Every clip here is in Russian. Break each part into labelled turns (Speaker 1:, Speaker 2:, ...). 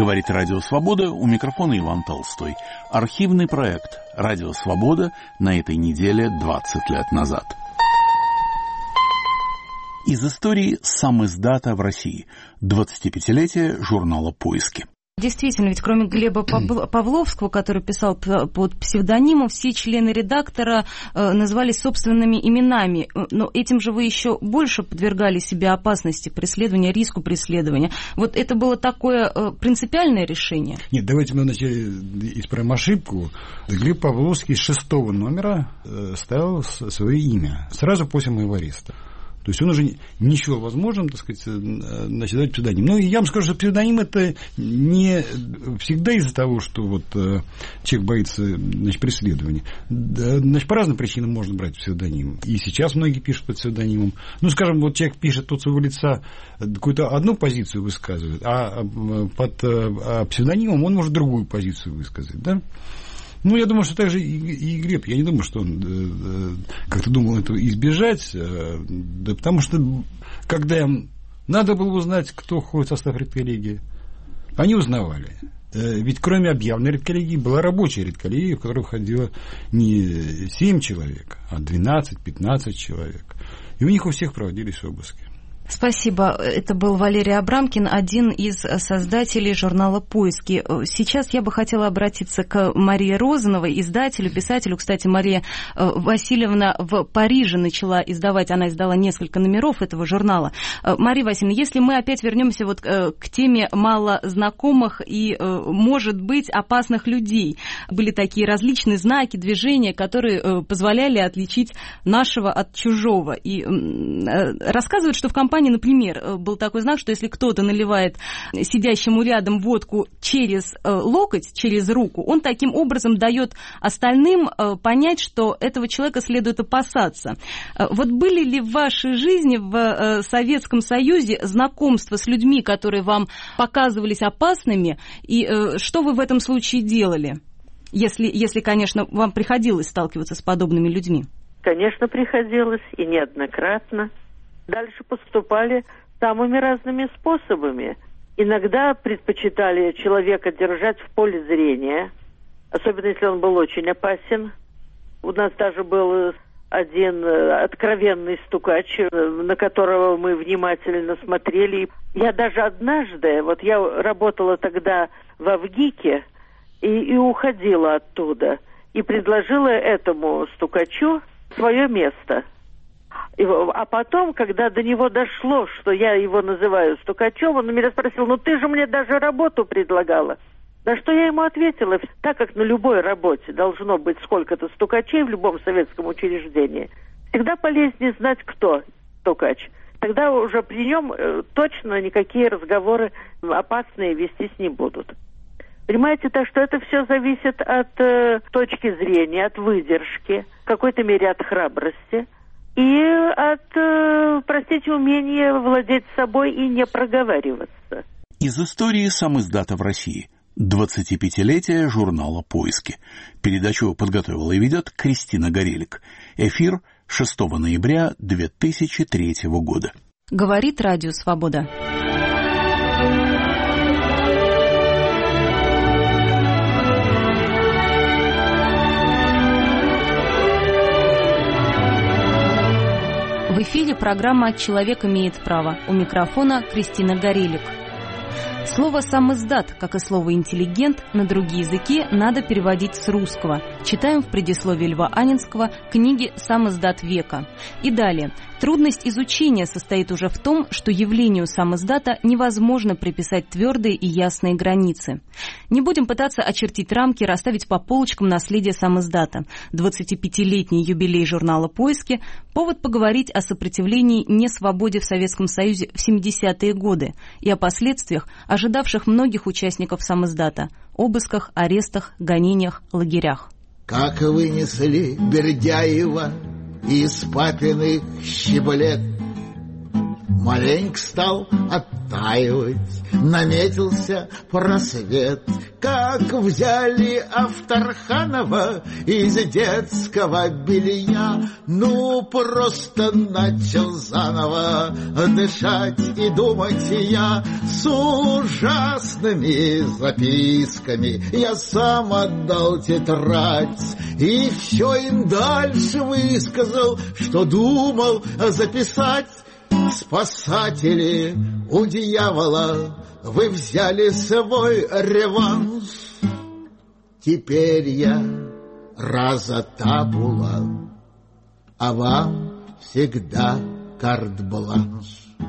Speaker 1: Говорит Радио Свобода, у микрофона Иван Толстой. Архивный проект «Радио Свобода» на этой неделе 20 лет назад. Из истории самиздата в России. 25-летие журнала «Поиски».
Speaker 2: Действительно, ведь кроме Глеба Павловского, который писал под псевдонимом, все члены редактора назывались собственными именами. Но этим же вы еще больше подвергали себя опасности преследования, риску преследования. Вот это было такое принципиальное решение?
Speaker 3: Нет, давайте мы вначале исправим ошибку. Глеб Павловский с 6-го номера ставил свое имя сразу после моего ареста. То есть он уже не счел возможным, так сказать, дать псевдоним. Ну, я вам скажу, что псевдоним это не всегда из-за того, что вот человек боится, значит, преследования. Значит, по разным причинам можно брать псевдоним. И сейчас многие пишут под псевдонимом. Ну, скажем, вот человек пишет от своего лица какую-то одну позицию высказывает, а под псевдонимом он может другую позицию высказать, да? Ну, я думаю, что так же и Глеб. Я не думаю, что он как-то думал этого избежать. Да потому что, когда им надо было узнать, кто входит в состав редколлегии, они узнавали. Ведь кроме объявленной редколлегии была рабочая редколлегия, в которой входило не 7 человек, а 12-15 человек. И у них у всех проводились обыски.
Speaker 2: Спасибо. Это был Валерий Абрамкин, один из создателей журнала «Поиски». Сейчас я бы хотела обратиться к Марии Розановой, издателю, писателю. Кстати, Мария Васильевна в Париже начала издавать, она издала несколько номеров этого журнала. Мария Васильевна, если мы опять вернемся вот к теме малознакомых и, может быть, опасных людей. Были такие различные знаки, движения, которые позволяли отличить нашего от чужого. И рассказывают, что в компании, например, был такой знак, что если кто-то наливает сидящему рядом водку через локоть, через руку, он таким образом дает остальным понять, что этого человека следует опасаться. Вот были ли в вашей жизни в Советском Союзе знакомства с людьми, которые вам показывались опасными, и что вы в этом случае делали, если, конечно, вам приходилось сталкиваться с подобными людьми?
Speaker 4: Конечно, приходилось, и неоднократно. Дальше поступали самыми разными способами. Иногда предпочитали человека держать в поле зрения, особенно если он был очень опасен. У нас даже был один откровенный стукач, на которого мы внимательно смотрели. Я даже однажды, вот я работала тогда в Авгике и уходила оттуда, и предложила этому стукачу свое место. А потом, когда до него дошло, что я его называю стукачом, он меня спросил: ну ты же мне даже работу предлагала. На что я ему ответила: так как на любой работе должно быть сколько-то стукачей в любом советском учреждении, всегда полезнее знать, кто стукач. Тогда уже при нем точно никакие разговоры опасные вестись не будут. Понимаете, так что это все зависит от точки зрения, от выдержки, в какой-то мере от храбрости и от, простите, умения владеть собой и не проговариваться.
Speaker 1: Из истории самиздата в России. 25-летие журнала «Поиски». Передачу подготовила и ведет Кристина Горелик. Эфир 6 ноября 2003 года.
Speaker 2: Говорит Радио Свобода. В эфире программа «Человек имеет право». У микрофона Кристина Горелик. Слово «самиздат», как и слово «интеллигент», на другие языки надо переводить с русского. Читаем в предисловии Льва Анинского книги «Самиздат века». И далее. Трудность изучения состоит уже в том, что явлению самиздата невозможно приписать твердые и ясные границы. Не будем пытаться очертить рамки, расставить по полочкам наследие самиздата. 25-летний юбилей журнала «Поиски» – повод поговорить о сопротивлении несвободе в Советском Союзе в 70-е годы и о последствиях, ожидавших многих участников самиздата – обысках, арестах, гонениях, лагерях.
Speaker 5: Как вынесли Бердяева из папиных щеблет, маленько стал от растаивать. Наметился просвет, как взяли Авторханова из детского белья. Ну, просто начал заново дышать и думать я. С ужасными записками я сам отдал тетрадь и все им дальше высказал, что думал записать. Спасатели у дьявола, вы взяли свой реванш. Теперь я раза табула, а вам всегда карт-бланш.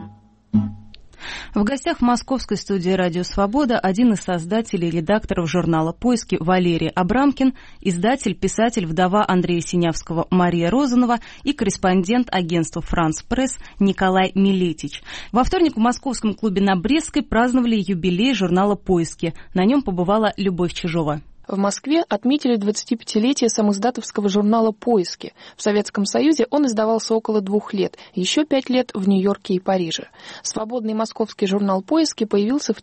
Speaker 2: В гостях в московской студии «Радио Свобода» один из создателей и редакторов журнала «Поиски» Валерий Абрамкин, издатель, писатель, вдова Андрея Синявского Мария Розанова и корреспондент агентства «Франс Пресс» Николай Милетич. Во вторник в московском клубе на Брестской праздновали юбилей журнала «Поиски». На нем побывала Любовь Чижова.
Speaker 6: В Москве отметили 25-летие самиздатовского журнала «Поиски». В Советском Союзе он издавался около 2 лет, еще 5 лет в Нью-Йорке и Париже. Свободный московский журнал «Поиски» появился в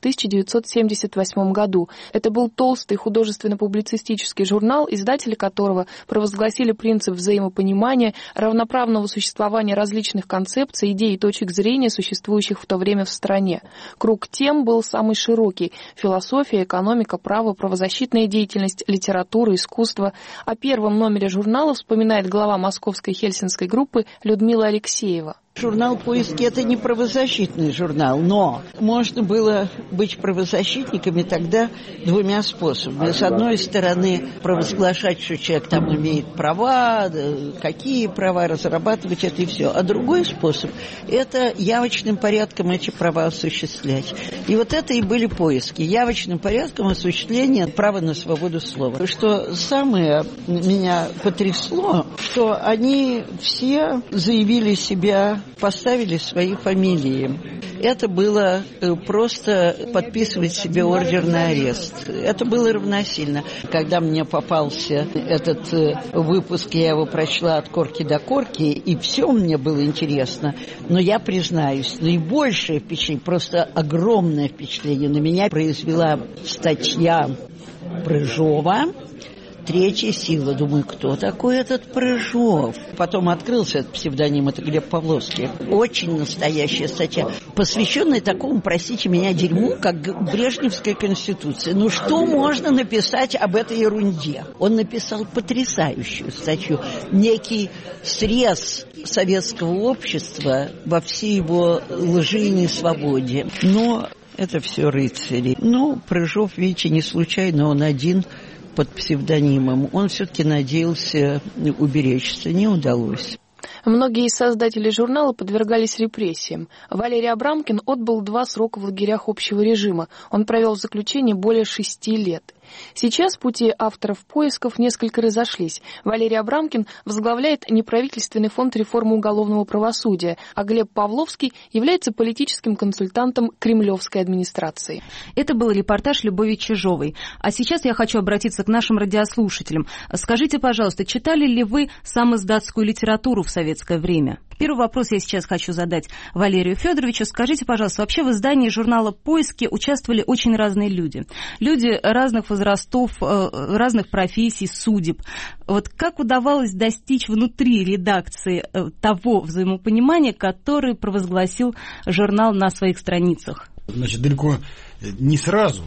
Speaker 6: 1978 году. Это был толстый художественно-публицистический журнал, издатели которого провозгласили принцип взаимопонимания, равноправного существования различных концепций, идей и точек зрения, существующих в то время в стране. Круг тем был самый широкий – философия, экономика, право, правозащитная деятельность, литература, искусство. О первом номере журнала вспоминает глава московской хельсинской группы Людмила Алексеева.
Speaker 7: Журнал «Поиски» — это не правозащитный журнал, но можно было быть правозащитниками тогда 2 способами. С одной стороны, провозглашать, что человек там имеет права, какие права, разрабатывать это и все. А другой способ — это явочным порядком эти права осуществлять. И вот это и были поиски. Явочным порядком осуществления права на свободу слова. Что самое меня потрясло, что они все заявили себя, поставили свои фамилии. Это было просто подписывать себе ордер на арест. Это было равносильно. Когда мне попался этот выпуск, я его прочла от корки до корки, и все мне было интересно. Но я признаюсь, наибольшее впечатление, просто огромное впечатление на меня произвела статья Прыжова «Третья сила». Думаю, кто такой этот Прыжов? Потом открылся этот псевдоним, это Глеб Павловский. Очень настоящая статья, посвященная такому, простите меня, дерьму, как Брежневская конституция. Ну что можно написать об этой ерунде? Он написал потрясающую статью, некий срез советского общества во всей его лжи и несвободе. Но это все рыцари. Ну, Прыжов, видите, не случайно, он один под псевдонимом. Он все-таки надеялся уберечься, не удалось.
Speaker 6: Многие из создателей журнала подвергались репрессиям. Валерий Абрамкин отбыл 2 срока в лагерях общего режима. Он провел в заключении более 6 лет. Сейчас пути авторов поисков несколько разошлись. Валерий Абрамкин возглавляет неправительственный фонд реформы уголовного правосудия, а Глеб Павловский является политическим консультантом кремлевской администрации.
Speaker 2: Это был репортаж Любови Чижовой. А сейчас я хочу обратиться к нашим радиослушателям. Скажите, пожалуйста, читали ли вы самиздатскую литературу в советское время? Первый вопрос я сейчас хочу задать Валерию Федоровичу. Скажите, пожалуйста, вообще в издании журнала «Поиски» участвовали очень разные люди. Люди разных возрастов, разных профессий, судеб. Вот как удавалось достичь внутри редакции того взаимопонимания, которое провозгласил журнал на своих страницах?
Speaker 3: Значит, далеко не сразу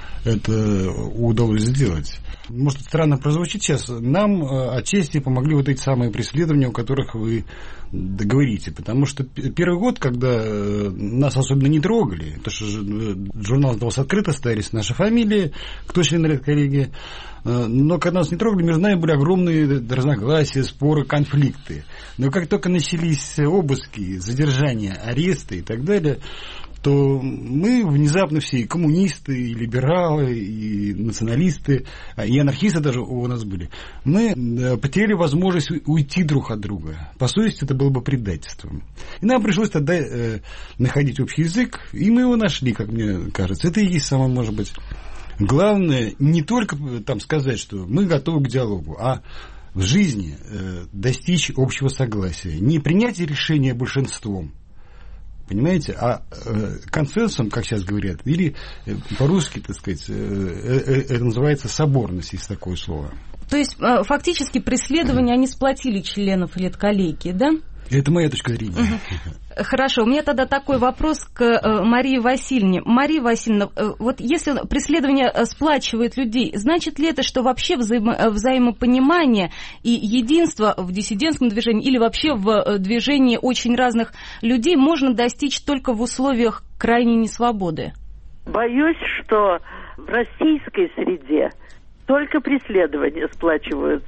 Speaker 3: это удалось сделать. Может, странно прозвучит сейчас. Нам отчасти помогли вот эти самые преследования, о которых вы говорите. Потому что первый год, когда нас особенно не трогали, потому что журнал издавался открыто, стоялись наши фамилии, кто члены редколлегии, но когда нас не трогали, между нами были огромные разногласия, споры, конфликты. Но как только начались обыски, задержания, аресты и так далее, то мы внезапно все, и коммунисты, и либералы, и националисты, и анархисты даже у нас были, мы потеряли возможность уйти друг от друга. По совести это было бы предательством. И нам пришлось тогда находить общий язык, и мы его нашли, как мне кажется. Это и есть самое, может быть, главное, не только там сказать, что мы готовы к диалогу, а в жизни достичь общего согласия. Не принятие решения большинством, Понимаете? А консенсусом, как сейчас говорят, или по-русски, так сказать, это называется соборность, есть такое слово.
Speaker 2: То есть фактически преследования, они сплотили членов редколлегии, да?
Speaker 3: Это моя точка зрения.
Speaker 2: Хорошо, у меня тогда такой вопрос к Марии Васильевне. Мария Васильевна, вот если преследование сплачивает людей, значит ли это, что вообще взаимопонимание и единство в диссидентском движении или вообще в движении очень разных людей можно достичь только в условиях крайней несвободы?
Speaker 4: Боюсь, что в российской среде только преследования сплачивают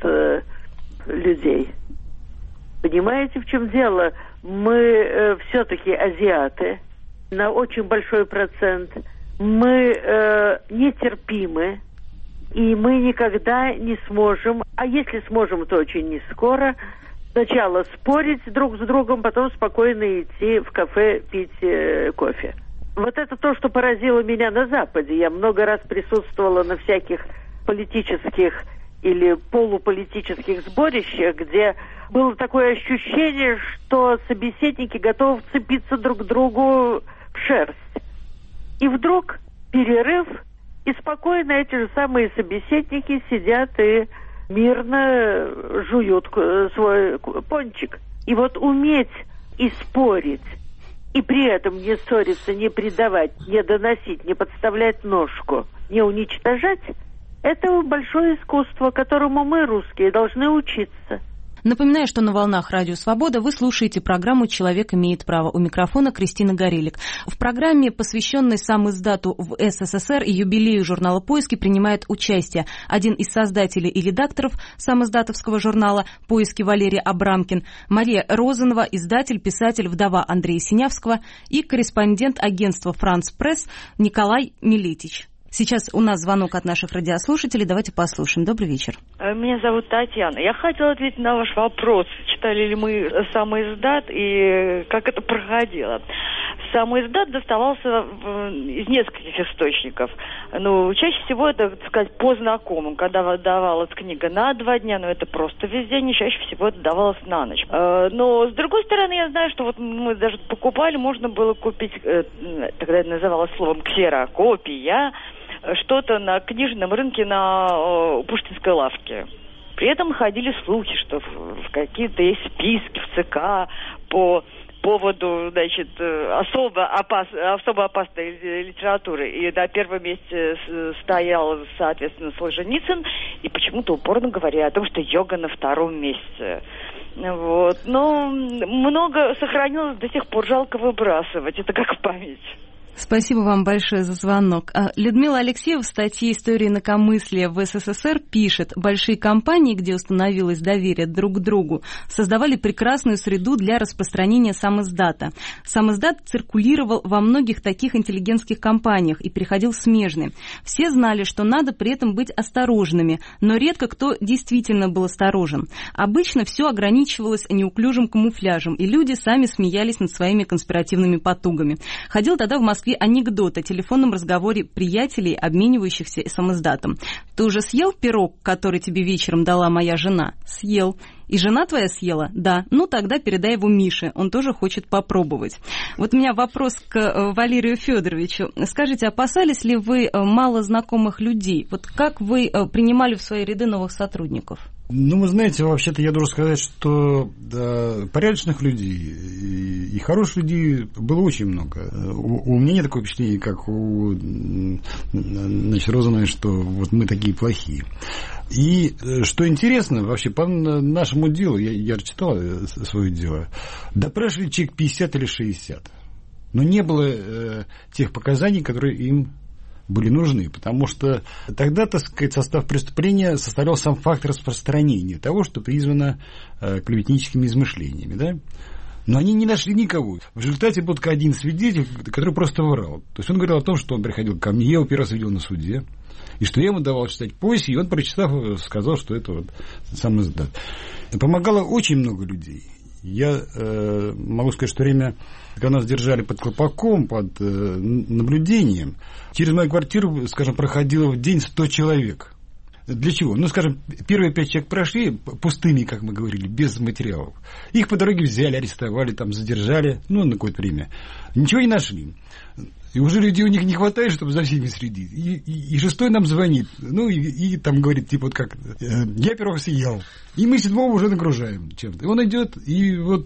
Speaker 4: людей. Понимаете, в чем дело? Мы все-таки азиаты, на очень большой процент. Мы нетерпимы, и мы никогда не сможем, а если сможем, то очень не скоро, сначала спорить друг с другом, потом спокойно идти в кафе пить кофе. Вот это то, что поразило меня на Западе. Я много раз присутствовала на всяких политических или полуполитических сборищах, где было такое ощущение, что собеседники готовы вцепиться друг к другу в шерсть. И вдруг перерыв, и спокойно эти же самые собеседники сидят и мирно жуют свой пончик. И вот уметь и спорить, и при этом не ссориться, не предавать, не доносить, не подставлять ножку, не уничтожать, это большое искусство, которому мы, русские, должны учиться.
Speaker 2: Напоминаю, что на волнах Радио Свобода вы слушаете программу «Человек имеет право». У микрофона Кристина Горелик. В программе, посвященной самиздату в СССР и юбилею журнала «Поиски», принимает участие один из создателей и редакторов самиздатовского журнала «Поиски» Валерий Абрамкин, Мария Розанова, издатель, писатель, вдова Андрея Синявского и корреспондент агентства «Франц Пресс» Николай Милетич. Сейчас у нас звонок от наших радиослушателей. Давайте послушаем. Добрый вечер.
Speaker 8: Меня зовут Татьяна. Я хотела ответить на ваш вопрос. Читали ли мы самоиздат и как это проходило. Самоиздат доставался из нескольких источников. Чаще всего это, так сказать, по знакомым. Когда выдавалась книга на 2 дня, это просто весь день, и чаще всего это давалось на ночь. Но, с другой стороны, я знаю, что вот мы даже покупали, можно было купить, тогда это называлось словом ксерокопия, что-то на книжном рынке на Пушкинской лавке. При этом ходили слухи, что в какие-то есть списки в ЦК по поводу, особо опасной литературы. И на первом месте стоял, соответственно, Солженицын, и почему-то упорно говоря о том, что йога на 2-м месте. Но много сохранилось до сих пор, жалко выбрасывать. Это как память.
Speaker 2: Спасибо вам большое за звонок. Людмила Алексеева в статье «История инакомыслия в СССР» пишет: большие компании, где установилось доверие друг к другу, создавали прекрасную среду для распространения самиздата. Самиздат циркулировал во многих таких интеллигентских компаниях и переходил в смежные. Все знали, что надо при этом быть осторожными, но редко кто действительно был осторожен. Обычно все ограничивалось неуклюжим камуфляжем, и люди сами смеялись над своими конспиративными потугами. Ходил тогда в Москве анекдот о телефонном разговоре приятелей, обменивающихся самиздатом. Ты уже съел пирог, который тебе вечером дала моя жена? Съел. И жена твоя съела? Да. Тогда передай его Мише, он тоже хочет попробовать. Вот у меня вопрос к Валерию Федоровичу. Скажите, опасались ли вы малознакомых людей? Вот как вы принимали в свои ряды новых сотрудников?
Speaker 3: Вы знаете, вообще-то я должен сказать, что порядочных людей и хороших людей было очень много. У меня нет такого впечатления, как у Розановой, что вот мы такие плохие. И что интересно, вообще по нашему делу, я читал свое дело, допрашивали человек 50 или 60. Но не было тех показаний, которые им были нужны, потому что тогда, так сказать, состав преступления составлял сам факт распространения того, что призвано клеветническими измышлениями, да? Но они не нашли никого. В результате был только один свидетель, который просто врал. То есть он говорил о том, что он приходил ко мне, я его первый раз видел на суде, и что я ему давал читать поэзию, и он, прочитав, сказал, что это вот самиздат. Помогало очень много людей. Я могу сказать, что время, когда нас держали под колпаком, под наблюдением, через мою квартиру, скажем, проходило в день 100 человек. Для чего? Ну, скажем, первые 5 человек прошли пустыми, как мы говорили, без материалов. Их по дороге взяли, арестовали, там задержали, ну, на какое-то время. Ничего не нашли. И уже людей у них не хватает, чтобы за всеми следить. И 6-й нам звонит, ну, и там говорит, типа, вот как, я пирог съел. И мы 7-го уже нагружаем чем-то. И он идет, и вот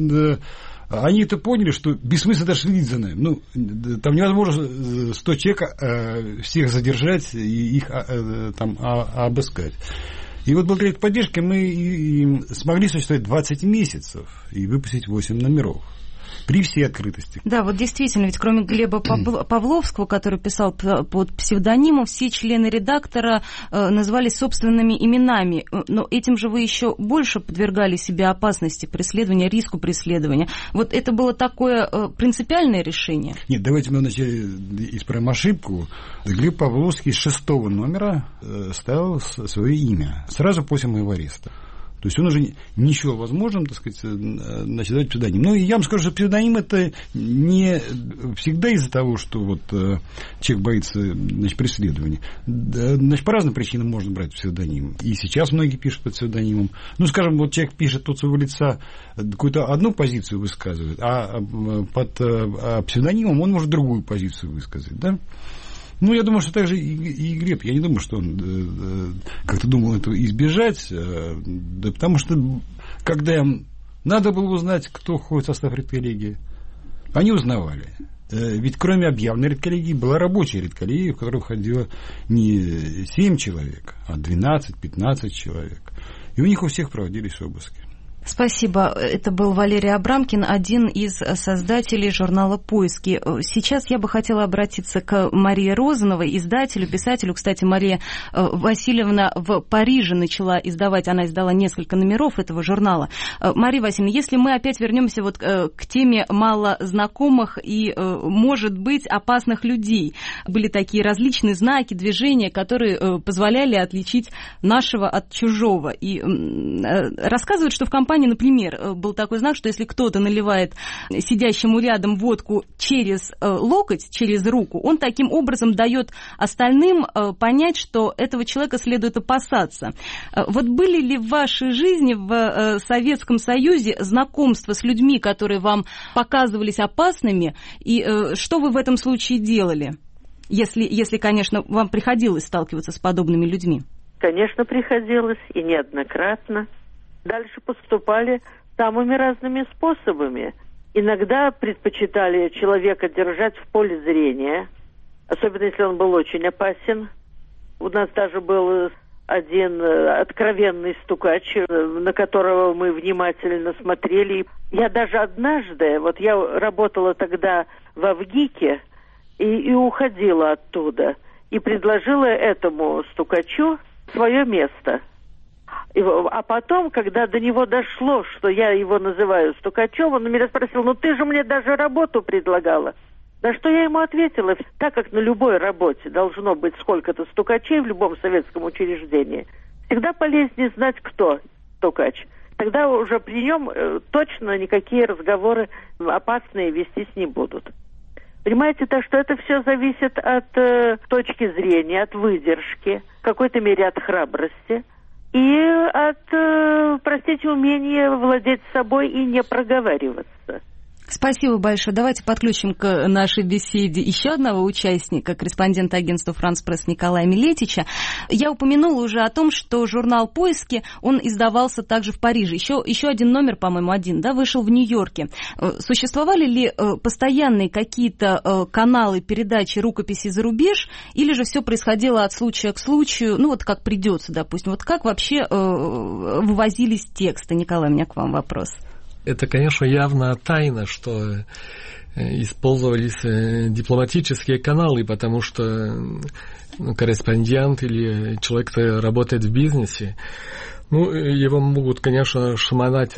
Speaker 3: они это поняли, что бессмысленно следить за нами. Ну, там невозможно 100 человек всех задержать и их там обыскать. И вот благодаря этой поддержке мы смогли существовать 20 месяцев и выпустить 8 номеров. При всей открытости.
Speaker 2: Да, вот действительно, ведь кроме Глеба Павловского, который писал под псевдонимом, все члены редактора назывались собственными именами. Но этим же вы еще больше подвергали себя опасности преследования, риску преследования. Вот это было такое принципиальное решение?
Speaker 3: Нет, давайте мы вначале исправим ошибку. Глеб Павловский с 6-го номера ставил свое имя сразу после моего ареста. То есть он уже не счел возможным, так сказать, дать псевдоним. Ну, и я вам скажу, что псевдоним это не всегда из-за того, что вот человек боится, значит, преследования. Значит, по разным причинам можно брать псевдоним. И сейчас многие пишут под псевдонимом. Ну, скажем, вот человек пишет от своего лица какую-то одну позицию высказывает, а под псевдонимом он может другую позицию высказать, да? Ну, я думаю, что так же и Глеб. Я не думаю, что он как-то думал этого избежать. Да, потому что, когда им надо было узнать, кто входит в состав редколлегии, они узнавали. Ведь кроме объявленной редколлегии была рабочая редколлегия, в которой входило не 7 человек, а 12-15 человек. И у них у всех проводились обыски.
Speaker 2: Спасибо. Это был Валерий Абрамкин, один из создателей журнала «Поиски». Сейчас я бы хотела обратиться к Марии Розановой, издателю, писателю. Кстати, Мария Васильевна в Париже начала издавать, она издала несколько номеров этого журнала. Мария Васильевна, если мы опять вернемся вот к теме малознакомых и, может быть, опасных людей. Были такие различные знаки, движения, которые позволяли отличить нашего от чужого. И рассказывают, что в компании, например, был такой знак, что если кто-то наливает сидящему рядом водку через локоть, через руку, он таким образом дает остальным понять, что этого человека следует опасаться. Вот были ли в вашей жизни в Советском Союзе знакомства с людьми, которые вам показывались опасными, и что вы в этом случае делали, если, конечно, вам приходилось сталкиваться с подобными людьми?
Speaker 4: Конечно, приходилось, и неоднократно. Дальше поступали самыми разными способами. Иногда предпочитали человека держать в поле зрения, особенно если он был очень опасен. У нас даже был один откровенный стукач, на которого мы внимательно смотрели. Я даже однажды, вот я работала тогда в Авгике и уходила оттуда, и предложила этому стукачу свое место. А потом, когда до него дошло, что я его называю стукачом, он меня спросил: ну ты же мне даже работу предлагала. На что я ему ответила: так как на любой работе должно быть сколько-то стукачей в любом советском учреждении, всегда полезнее знать, кто стукач. Тогда уже при нем точно никакие разговоры опасные вестись не будут. Понимаете, то, что это все зависит от точки зрения, от выдержки, в какой-то мере от храбрости и от, простите, умения владеть собой и не проговариваться.
Speaker 2: Спасибо большое. Давайте подключим к нашей беседе еще одного участника, корреспондента агентства «Франс Пресс» Николая Милетича. Я упомянула уже о том, что журнал «Поиски», он издавался также в Париже. Еще один номер, по-моему, вышел в Нью-Йорке. Существовали ли постоянные какие-то каналы передачи рукописей за рубеж, или же все происходило от случая к случаю, ну вот как придется, допустим. Вот как вообще вывозились тексты? Николай, у меня к вам вопрос.
Speaker 9: Это, конечно, явно тайна, что использовались дипломатические каналы, потому что корреспондент или человек, который работает в бизнесе, его могут, конечно, шмонать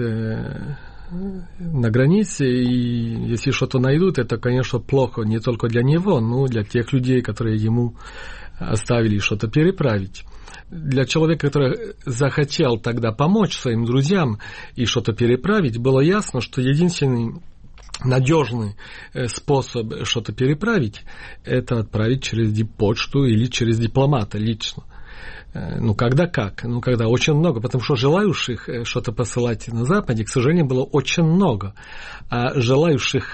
Speaker 9: на границе, и если что-то найдут, это, конечно, плохо не только для него, но и для тех людей, которые ему оставили что-то переправить. Для человека, который захотел тогда помочь своим друзьям и что-то переправить, было ясно, что единственный надежный способ что-то переправить – это отправить через диппочту или через дипломата лично. Когда как? Когда очень много, потому что желающих что-то посылать на Западе, к сожалению, было очень много. А желающих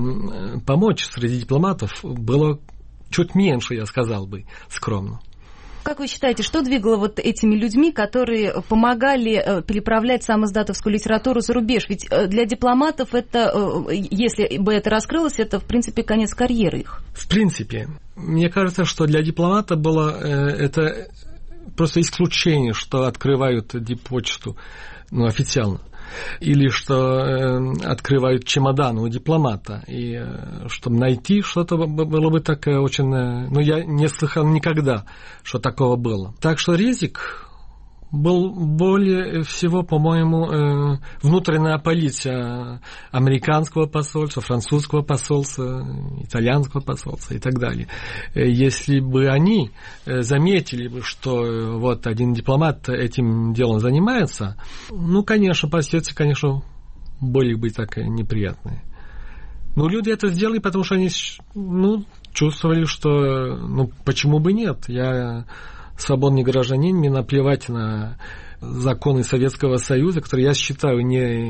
Speaker 9: помочь среди дипломатов было чуть меньше, я сказал бы, скромно.
Speaker 2: Как вы считаете, что двигало вот этими людьми, которые помогали переправлять самоиздатовскую литературу за рубеж? Ведь для дипломатов это, если бы это раскрылось, это, в принципе, конец карьеры их.
Speaker 9: В принципе, мне кажется, что для дипломата было это просто исключение, что открывают диппочту, официально. Или что открывают чемодан у дипломата. И чтобы найти что-то, было бы так очень... я не слыхал никогда, что такого было. Так что риск был более всего, по-моему, внутренняя полиция американского посольства, французского посольства, итальянского посольства и так далее. Если бы они заметили, что вот один дипломат этим делом занимается, конечно, последствия, конечно, были бы так неприятные. Но люди это сделали, потому что они чувствовали, что почему бы нет? Я свободный гражданин, мне наплевать на законы Советского Союза, которые я считаю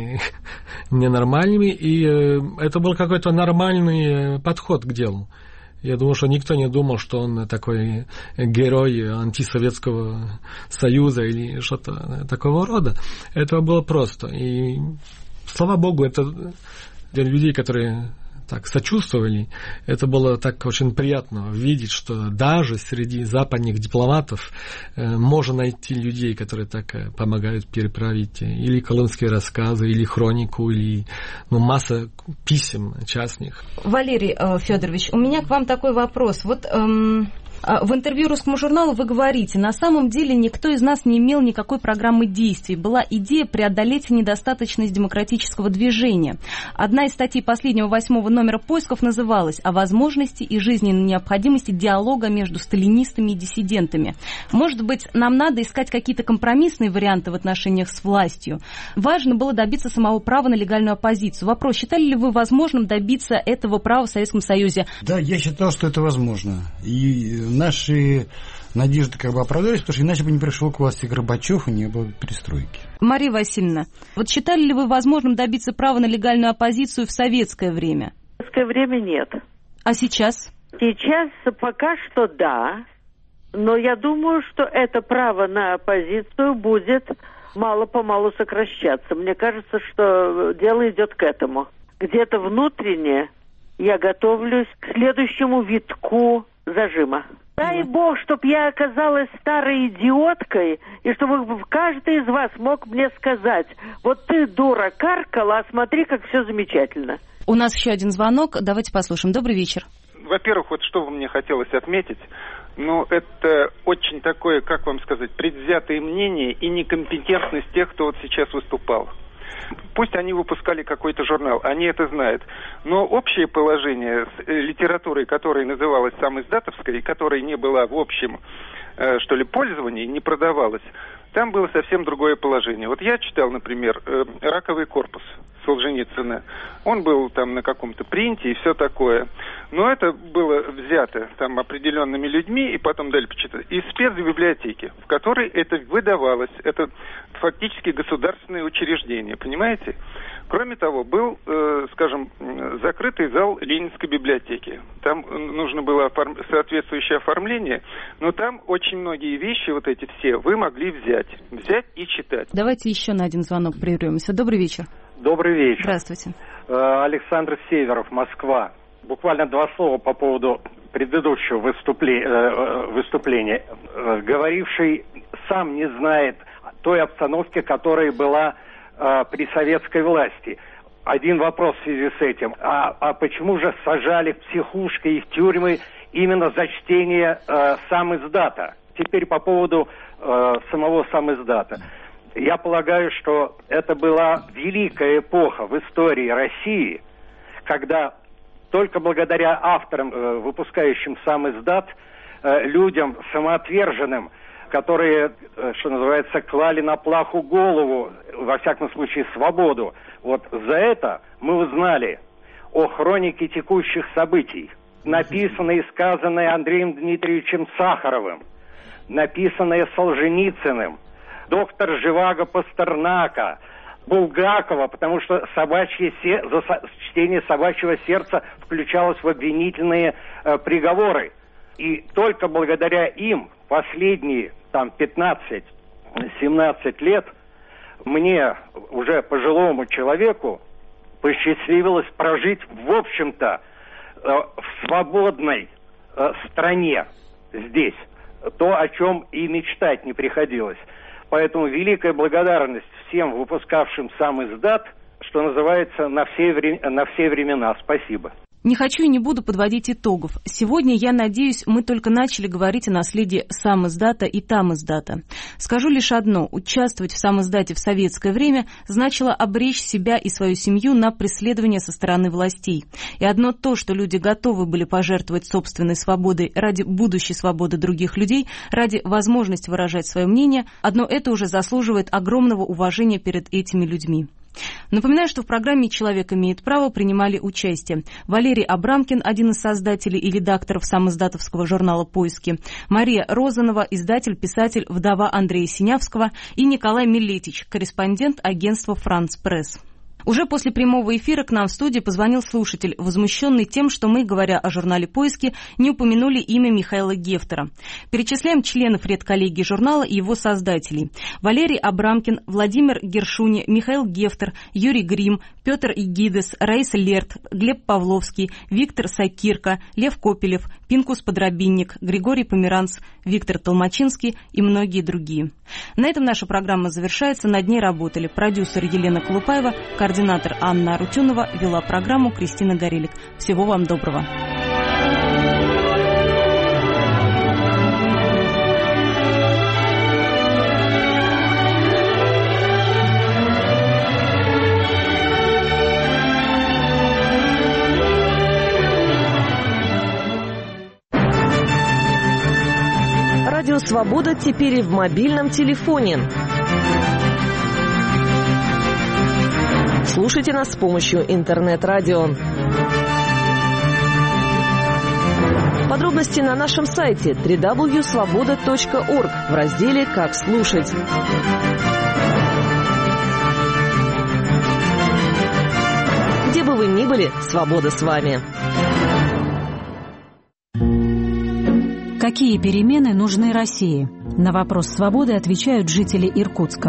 Speaker 9: ненормальными, и это был какой-то нормальный подход к делу. Я думаю, что никто не думал, что он такой герой антисоветского союза или что-то такого рода. Это было просто. И, слава богу, это для людей, которые так сочувствовали, это было так очень приятно видеть, что даже среди западных дипломатов можно найти людей, которые так помогают переправить или колымские рассказы, или хронику, или масса писем частных.
Speaker 2: Валерий Федорович, у меня к вам такой вопрос. Вот в интервью русскому журналу вы говорите, на самом деле никто из нас не имел никакой программы действий. Была идея преодолеть недостаточность демократического движения. Одна из статей последнего 8-го номера «Поисков» называлась «О возможности и жизненной необходимости диалога между сталинистами и диссидентами». Может быть, нам надо искать какие-то компромиссные варианты в отношениях с властью? Важно было добиться самого права на легальную оппозицию. Вопрос, считали ли вы возможным добиться этого права в Советском Союзе?
Speaker 3: Да, я считал, что это возможно. И наши надежды оправдались, потому что иначе бы не пришел к власти Горбачев и не было перестройки.
Speaker 2: Мария Васильевна, вот считали ли вы возможным добиться права на легальную оппозицию в советское время?
Speaker 4: В советское время нет.
Speaker 2: А сейчас?
Speaker 4: Сейчас пока что да, но я думаю, что это право на оппозицию будет мало-помалу сокращаться. Мне кажется, что дело идет к этому. Где-то внутренне я готовлюсь к следующему витку зажима. Дай бог, чтоб я оказалась старой идиоткой, и чтобы каждый из вас мог мне сказать: вот ты, дура, каркала, а смотри, как все замечательно.
Speaker 2: У нас еще один звонок, давайте послушаем. Добрый вечер.
Speaker 10: Во-первых, вот что бы мне хотелось отметить, это очень такое, как вам сказать, предвзятое мнение и некомпетентность тех, кто вот сейчас выступал. Пусть они выпускали какой-то журнал, они это знают. Но общее положение с литературой, которая называлась самоиздатовской, и которая не была в общем, пользовании, не продавалась, там было совсем другое положение. Вот я читал, например, «Раковый корпус» Солженицына. Он был там на каком-то принте и все такое. Но это было взято там определенными людьми и потом дали почитать из спецбиблиотеки, в которой это выдавалось. Это фактически государственное учреждение, понимаете? Кроме того, был, закрытый зал Ленинской библиотеки. Там нужно было соответствующее оформление, но там очень многие вещи, вот эти все, вы могли взять и читать.
Speaker 2: Давайте еще на один звонок прервемся. Добрый вечер.
Speaker 11: Добрый вечер.
Speaker 2: Здравствуйте.
Speaker 11: Александр Северов, Москва. Буквально два слова по поводу предыдущего выступления. Говоривший сам не знает той обстановки, которая была при советской власти. Один вопрос в связи с этим. А почему же сажали в психушки и в тюрьмы именно за чтение самиздата? Теперь по поводу самого самиздата. Я полагаю, что это была великая эпоха в истории России, когда только благодаря авторам, выпускающим самиздат, людям самоотверженным, которые, что называется, клали на плаху голову, во всяком случае, свободу. Вот за это мы узнали о хронике текущих событий, написанной и сказанной Андреем Дмитриевичем Сахаровым. написанные Солженицыным, доктор Живаго Пастернака, Булгакова, потому что чтение «Собачьего сердца» включалось в обвинительные приговоры. И только благодаря им последние 15-17 лет мне, уже пожилому человеку, посчастливилось прожить, в общем-то, в свободной стране здесь. То, о чем и мечтать не приходилось. Поэтому великая благодарность всем выпускавшим сам издат, что называется, на все времена. Спасибо.
Speaker 2: Не хочу и не буду подводить итогов. Сегодня, я надеюсь, мы только начали говорить о наследии самиздата и тамиздата. Скажу лишь одно. Участвовать в самиздате в советское время значило обречь себя и свою семью на преследование со стороны властей. И одно то, что люди готовы были пожертвовать собственной свободой ради будущей свободы других людей, ради возможности выражать свое мнение, одно это уже заслуживает огромного уважения перед этими людьми. Напоминаю, что в программе «Человек имеет право» принимали участие Валерий Абрамкин, один из создателей и редакторов самиздатовского журнала «Поиски», Мария Розанова, издатель, писатель, вдова Андрея Синявского, и Николай Милетич, корреспондент агентства «Франц Пресс». Уже после прямого эфира к нам в студии позвонил слушатель, возмущенный тем, что мы, говоря о журнале «Поиски», не упомянули имя Михаила Гефтера. Перечисляем членов редколлегии журнала и его создателей. Валерий Абрамкин, Владимир Гершуни, Михаил Гефтер, Юрий Грим, Петр Игидес, Раиса Лерт, Глеб Павловский, Виктор Сакирко, Лев Копелев, Пинкус Подробинник, Григорий Померанц, Виктор Толмачинский и многие другие. На этом наша программа завершается. Над ней работали продюсер Елена Колупаева, координатор Анна Арутюнова, вела программу Кристина Горелик. Всего вам доброго.
Speaker 12: Радио «Свобода» теперь и в мобильном телефоне. Слушайте нас с помощью интернет-радио. Подробности на нашем сайте www.svoboda.org в разделе «Как слушать». Где бы вы ни были, свобода с вами.
Speaker 13: Какие перемены нужны России? На вопрос «Свободы» отвечают жители Иркутска.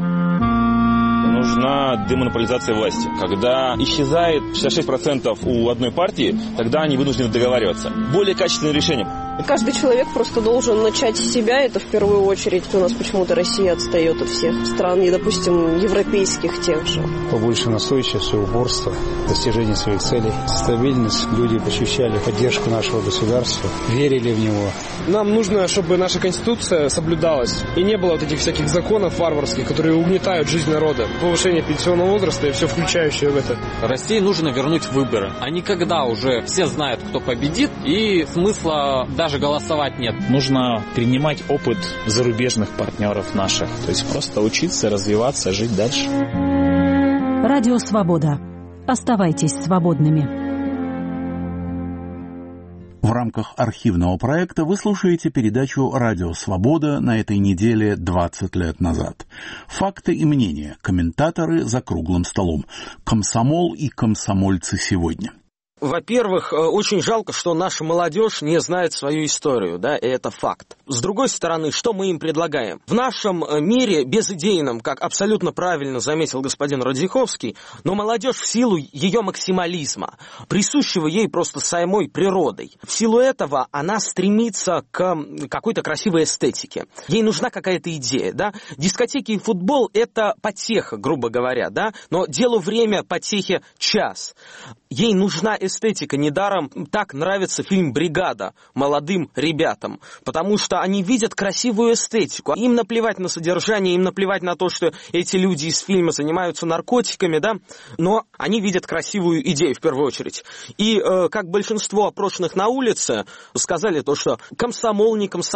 Speaker 14: Нужна демонополизация власти. Когда исчезает 66% у одной партии, тогда они вынуждены договариваться. Более качественное решение.
Speaker 15: Каждый человек просто должен начать с себя, это в первую очередь. У нас почему-то Россия отстает от всех стран, и, допустим, европейских тех же.
Speaker 16: Побольше настойчивости, упорства, достижения своих целей, стабильность. Люди ощущали поддержку нашего государства, верили в него.
Speaker 17: Нам нужно, чтобы наша Конституция соблюдалась, и не было вот этих всяких законов варварских, которые угнетают жизнь народа. Повышение пенсионного возраста и все включающее в это.
Speaker 18: России нужно вернуть выборы. А не когда уже все знают, кто победит, и смысла даже голосовать нет.
Speaker 19: Нужно принимать опыт зарубежных партнеров наших. То есть просто учиться, развиваться, жить дальше.
Speaker 13: Радио «Свобода». Оставайтесь свободными.
Speaker 1: В рамках архивного проекта вы слушаете передачу «Радио Свобода» на этой неделе 20 лет назад. Факты и мнения, комментаторы за круглым столом. Комсомол и комсомольцы сегодня.
Speaker 20: Во-первых, очень жалко, что наша молодежь не знает свою историю, да, и это факт. С другой стороны, что мы им предлагаем? В нашем мире безидейном, как абсолютно правильно заметил господин Радзиховский, но молодежь в силу ее максимализма, присущего ей просто самой природой, в силу этого она стремится к какой-то красивой эстетике. Ей нужна какая-то идея, да. Дискотеки и футбол – это потеха, грубо говоря, да, но делу время потехи час. Ей нужна эстетика. Недаром так нравится фильм «Бригада» молодым ребятам, потому что они видят красивую эстетику. Им наплевать на содержание, им наплевать на то, что эти люди из фильма занимаются наркотиками, да, но они видят красивую идею в первую очередь. И как большинство опрошенных на улице сказали то, что комсомол не комсомол,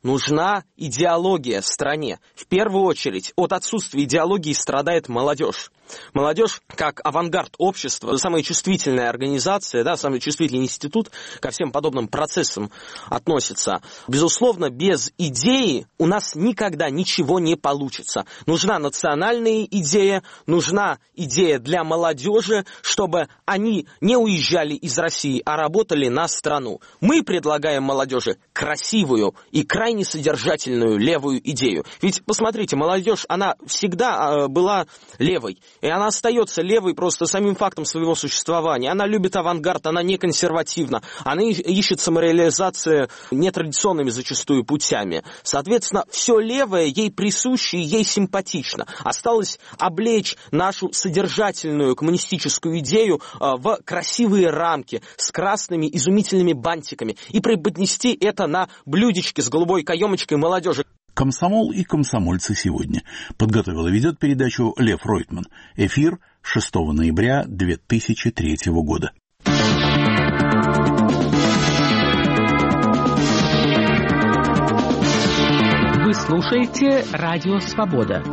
Speaker 20: нужна идеология в стране. В первую очередь от отсутствия идеологии страдает молодежь. Молодежь, как авангард общества, самая чувствительная организация, да, самый чувствительный институт ко всем подобным процессам относится. Безусловно, без идеи у нас никогда ничего не получится. Нужна национальная идея, нужна идея для молодежи, чтобы они не уезжали из России, а работали на страну. Мы предлагаем молодежи красивую и крайне содержательную левую идею. Ведь, посмотрите, молодежь, она всегда была левой. И она остается левой просто самим фактом своего существования. Она любит авангард, она не консервативна. Она ищет самореализацию нетрадиционными зачастую путями. Соответственно, все левое ей присуще и ей симпатично. Осталось облечь нашу содержательную коммунистическую идею в красивые рамки с красными изумительными бантиками и преподнести это на блюдечке с голубой каемочкой молодежи.
Speaker 1: «Комсомол» и «Комсомольцы сегодня». Подготовил и ведет передачу Лев Ройтман. Эфир 6 ноября 2003 года.
Speaker 21: Вы слушаете «Радио Свобода».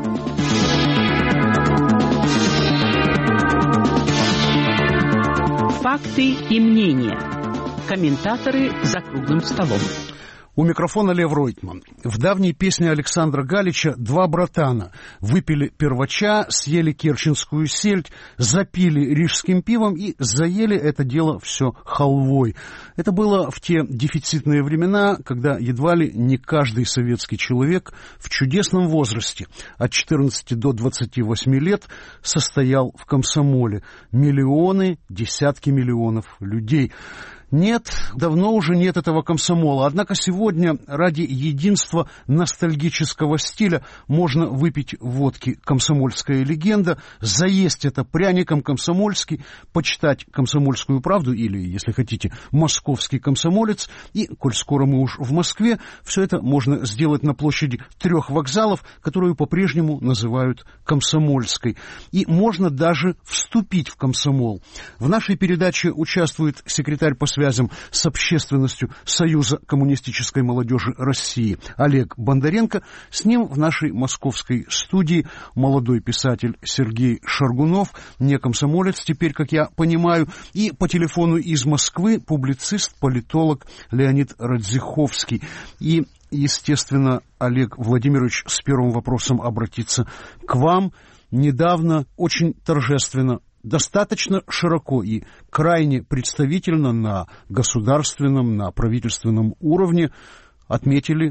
Speaker 21: Факты и мнения. Комментаторы за круглым столом.
Speaker 22: У микрофона Лев Ройтман. В давней песне Александра Галича два братана выпили первача, съели керченскую сельдь, запили рижским пивом и заели это дело все халвой. Это было в те дефицитные времена, когда едва ли не каждый советский человек в чудесном возрасте от 14 до 28 лет состоял в комсомоле. Миллионы, десятки миллионов людей. Нет, давно уже нет этого комсомола. Однако сегодня ради единства ностальгического стиля можно выпить водки «Комсомольская легенда», заесть это пряником комсомольский, почитать «Комсомольскую правду» или, если хотите, «Московский комсомолец». И, коль скоро мы уж в Москве, все это можно сделать на площади 3 вокзалов, которую по-прежнему называют Комсомольской. И можно даже вступить в комсомол. В нашей передаче участвует секретарь по связям с общественностью Союза коммунистической молодежи России Олег Бондаренко. С ним в нашей московской студии молодой писатель Сергей Шаргунов, не комсомолец теперь, как я понимаю, и по телефону из Москвы публицист, политолог Леонид Радзиховский. И, естественно, Олег Владимирович с первым вопросом обратится к вам. Недавно, очень торжественно, достаточно широко и крайне представительно на государственном, на правительственном уровне отметили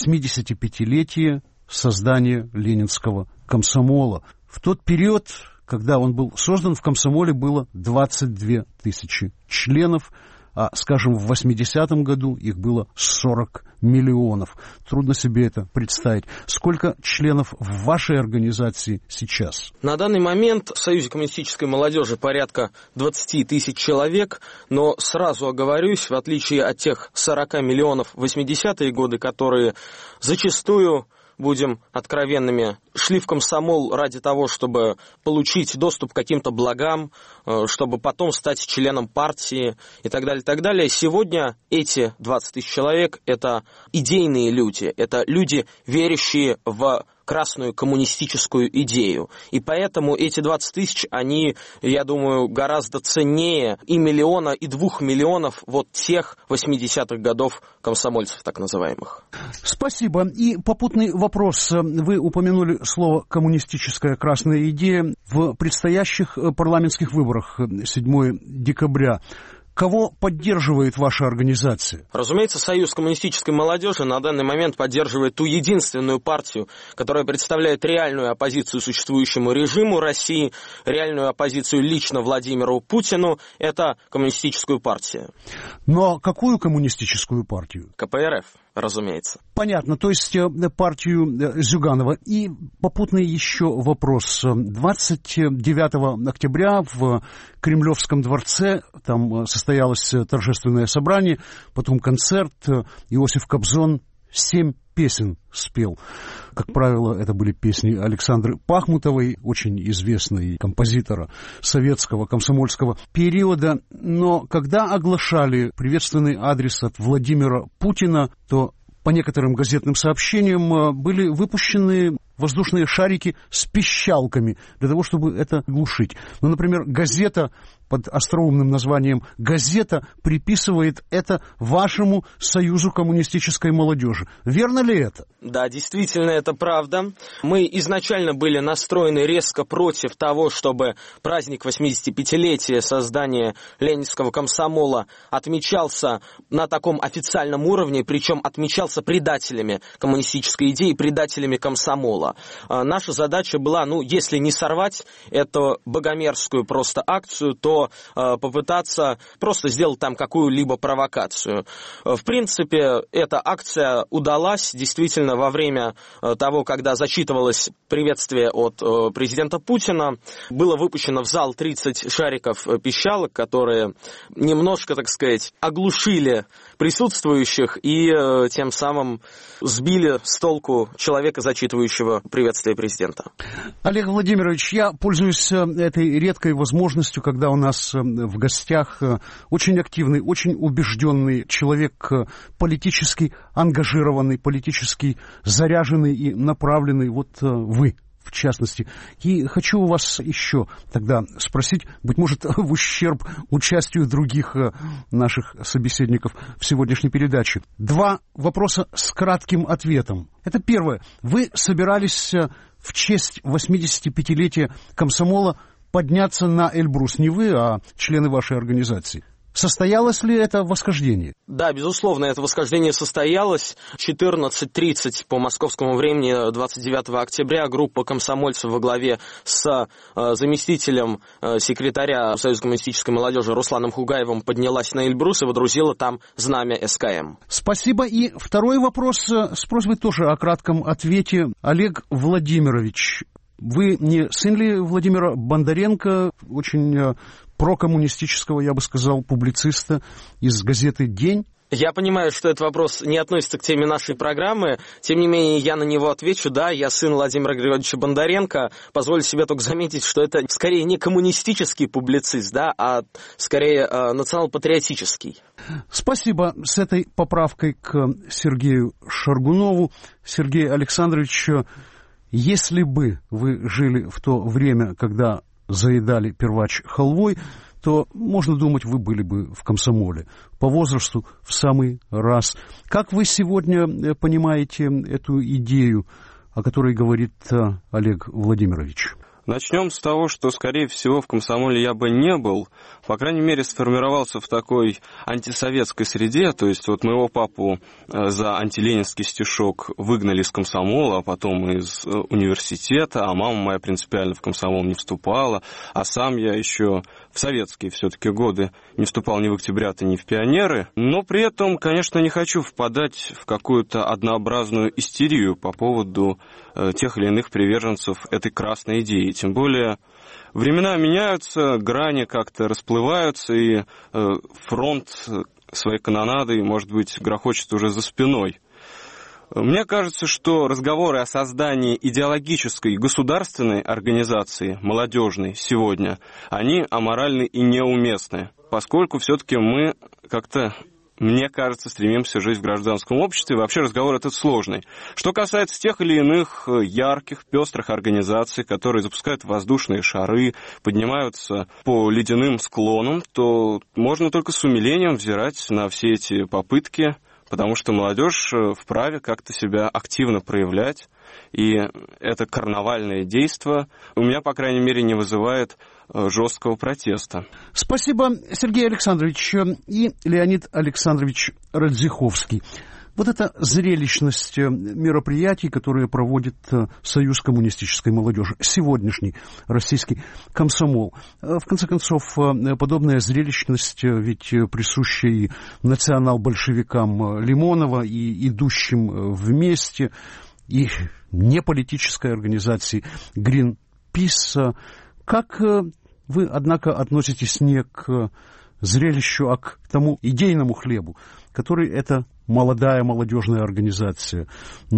Speaker 22: 85-летие создания Ленинского комсомола. В тот период, когда он был создан, в комсомоле было 22 тысячи членов, а, скажем, в 80-м году их было 40 миллионов. Трудно себе это представить. Сколько членов в вашей организации сейчас?
Speaker 20: На данный момент в Союзе коммунистической молодежи порядка 20 тысяч человек, но сразу оговорюсь, в отличие от тех 40 миллионов в 80-е годы, которые зачастую, будем откровенными, шли в комсомол ради того, чтобы получить доступ к каким-то благам, чтобы потом стать членом партии и так далее, так далее. Сегодня эти 20 тысяч человек – это идейные люди, это люди, верящие в красную коммунистическую идею. И поэтому эти 20 тысяч, они, я думаю, гораздо ценнее и 1 миллиона, и 2 миллионов вот тех 80-х годов комсомольцев, так называемых.
Speaker 22: Спасибо. И попутный вопрос. Вы упомянули слово «коммунистическая красная идея». В предстоящих парламентских выборах 7 декабря кого поддерживает ваша организация?
Speaker 20: Разумеется, Союз коммунистической молодежи на данный момент поддерживает ту единственную партию, которая представляет реальную оппозицию существующему режиму России, реальную оппозицию лично Владимиру Путину. Это коммунистическую партию.
Speaker 22: Но какую коммунистическую партию?
Speaker 20: КПРФ, разумеется.
Speaker 22: Понятно, то есть партию Зюганова. И попутный еще вопрос. 29 октября в Кремлевском дворце там состоялось торжественное собрание, потом концерт. Иосиф Кобзон 7 песен спел. Как правило, это были песни Александры Пахмутовой, очень известной композитора советского комсомольского периода. Но когда оглашали приветственный адрес от Владимира Путина, то по некоторым газетным сообщениям, были выпущены воздушные шарики с пищалками для того, чтобы это глушить. Ну, например, газета под остроумным названием «Газета» приписывает это вашему Союзу коммунистической молодежи. Верно ли это?
Speaker 20: Да, действительно, это правда. Мы изначально были настроены резко против того, чтобы праздник 85-летия создания Ленинского комсомола отмечался на таком официальном уровне, причем отмечался предателями коммунистической идеи, предателями комсомола. Наша задача была, если не сорвать эту богомерзкую просто акцию, то попытаться просто сделать там какую-либо провокацию. В принципе, эта акция удалась. Действительно, во время того, когда зачитывалось приветствие от президента Путина, было выпущено в зал 30 шариков пищалок, которые немножко, так сказать, оглушили присутствующих и тем самым сбили с толку человека, зачитывающего приветствие президента.
Speaker 22: Олег Владимирович, я пользуюсь этой редкой возможностью, когда у нас в гостях очень активный, очень убежденный человек, политически ангажированный, политически заряженный и направленный, вот вы. В частности. И хочу у вас еще тогда спросить, быть может, в ущерб участию других наших собеседников в сегодняшней передаче. 2 вопроса с кратким ответом. Это первое. Вы собирались в честь 85-летия комсомола подняться на Эльбрус. Не вы, а члены вашей организации. Состоялось ли это восхождение?
Speaker 20: Да, безусловно, это восхождение состоялось. 14:30 по московскому времени 29 октября группа комсомольцев во главе с заместителем секретаря Союза коммунистической молодежи Русланом Хугаевым поднялась на Эльбрус и водрузила там знамя СКМ.
Speaker 22: Спасибо. И второй вопрос с просьбой тоже о кратком ответе. Олег Владимирович, вы не сын ли Владимира Бондаренко, очень прокоммунистического, я бы сказал, публициста из газеты «День»?
Speaker 20: Я понимаю, что этот вопрос не относится к теме нашей программы, тем не менее я на него отвечу. Да, я сын Владимира Григорьевича Бондаренко. Позволю себе только заметить, что это скорее не коммунистический публицист, да, а скорее национал-патриотический.
Speaker 22: Спасибо. С этой поправкой к Сергею Шаргунову. Сергей Александрович, если бы вы жили в то время, когда заедали первач халвой, то, можно думать, вы были бы в комсомоле. По возрасту в самый раз. Как вы сегодня понимаете эту идею, о которой говорит Олег Владимирович?
Speaker 5: Начнем с того, что, скорее всего, в комсомоле я бы не был. По крайней мере, сформировался в такой антисоветской среде. То есть вот моего папу за антиленинский стишок выгнали из комсомола, а потом из университета, а мама моя принципиально в комсомол не вступала. А сам я еще в советские все-таки годы не вступал ни в октябрята, ни в пионеры. Но при этом, конечно, не хочу впадать в какую-то однообразную истерию по поводу тех или иных приверженцев этой красной идеи. Тем более времена меняются, грани как-то расплываются, и фронт своей канонадой, может быть, грохочет уже за спиной. Мне кажется, что разговоры о создании идеологической государственной организации, молодежной, сегодня, они аморальны и неуместны, поскольку все-таки мы как-то, мне кажется, стремимся жить в гражданском обществе. Вообще разговор этот сложный. Что касается тех или иных ярких, пестрых организаций, которые запускают воздушные шары, поднимаются по ледяным склонам, то можно только с умилением взирать на все эти попытки, потому что молодежь вправе как-то себя активно проявлять. И это карнавальное действо у меня, по крайней мере, не вызывает жесткого протеста.
Speaker 22: Спасибо, Сергей Александрович и Леонид Александрович Радзиховский. Вот эта зрелищность мероприятий, которые проводит Союз коммунистической молодежи, сегодняшний российский комсомол. В конце концов, подобная зрелищность ведь присуща и национал-большевикам Лимонова, и идущим вместе, и неполитической организации Greenpeace. Как вы, однако, относитесь не к зрелищу, а к тому идейному хлебу, который эта молодая молодежная организация